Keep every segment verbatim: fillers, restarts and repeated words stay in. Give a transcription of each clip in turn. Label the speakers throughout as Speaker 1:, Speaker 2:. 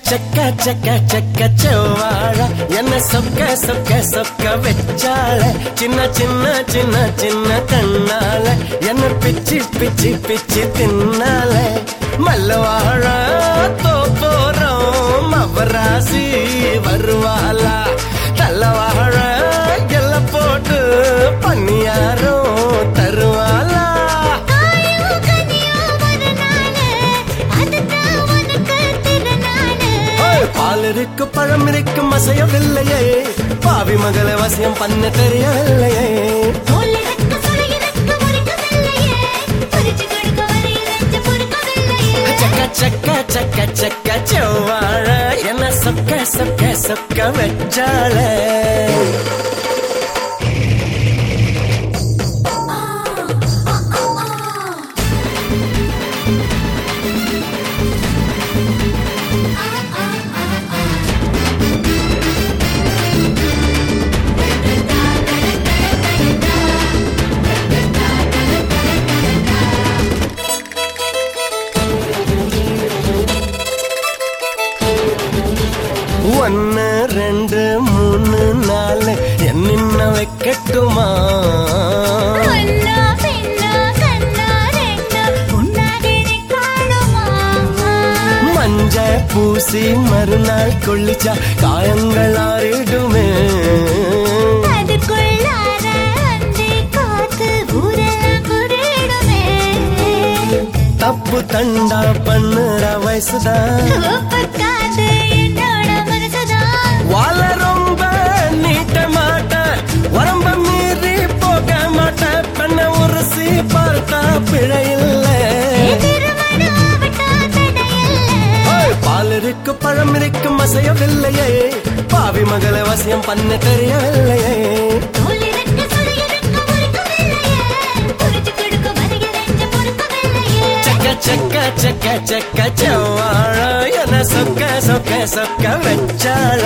Speaker 1: செக்க செக்க செக்க செவ்வாழ என்ன சொக்க சொக்க சொக்க வெச்சாள சின்ன சின்ன சின்ன சின்ன கண்ணால என்ன பிச்சி பிச்சி பிச்சி தின்னால மல்லவாழ தோப்போறோம் மவராசி வருவாளா தல்லவாழ எல்ல போட்டு பண்ணியாரோ தருவாளா பால் இருக்கு பழம் இருக்கு மசையவில்லையே பாவி மகளை வசியம் பண்ண தெரியவில்லையே சக்க சக்க சக்க சக்க செவ்வாழ என்ன சொக்க சொக்க சொக்க வெச்சாள ஒன்னு ரெண்டு மூணு நாலு என்ன வைக்கட்டுமா மஞ்ச பூசி மறுநாள் கொள்ளிச்சா காயங்கள் ஆறிடுமே தப்பு தண்டா பண்ணுற வயசுதான் வாழ ரொம்ப நீட்ட மாட்ட உடம்ப மீறி போக மாட்ட பெண்ண உரசி பார்த்தா பிழையில்ல பால் இருக்கு பழம் இருக்கு மசையவில்லையே பாவி மகளை வசியம் பண்ண தெரியவில்லையே செக்க செக்க செக்க செவ்வாழ என்ன சொக்க சொக்க சொக்க வெச்சாள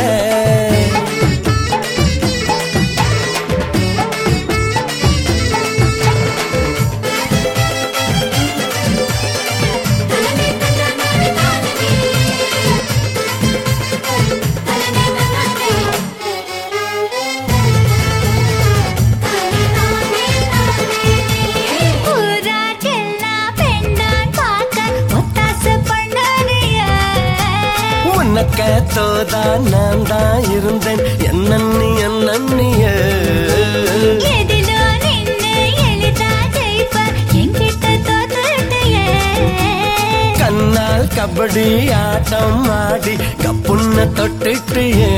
Speaker 1: தோதா நான் தான் இருந்தேன் என்னன்னி என்னன்னிய கண்ணால் கபடி ஆட்டம் ஆடி கப்புன்ன தொட்டுட்டியே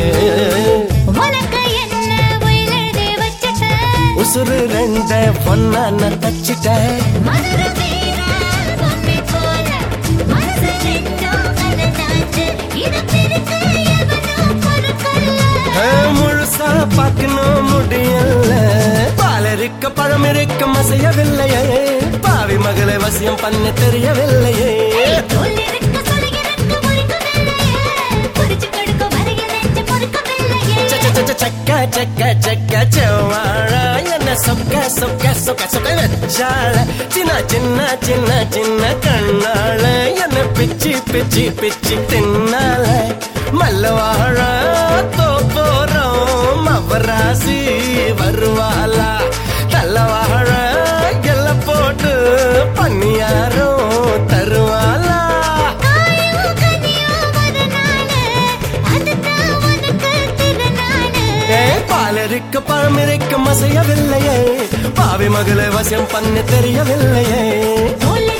Speaker 1: உசுறு ரெண்ட பொண்ணான தச்சிட்ட முழுசா பார்க்கணும் முடியல பால் இருக்க பழம் இருக்க மசையவில்லையே பாவி மகளை வசியம் பண்ண தெரியவில்லையே சக்க சக்க சக்க செவ்வாழ என்ன சொக்க சொக்க சொக்க சொக்க வெச்சாள சின்ன சின்ன சின்ன சின்ன கண்ணால என்ன பிச்சி பிச்சி பிச்சி தின்னால மல்லவாழ தோப்போறோம் மவராசி வருவாளா தல்லவாழ எல்ல போட்டு பண்ணியாரோ தருவாளா பால் இருக்க பழம் இருக்க மசையவில்லையே பாவி மகளை வசியம் பண்ண தெரியவில்லையே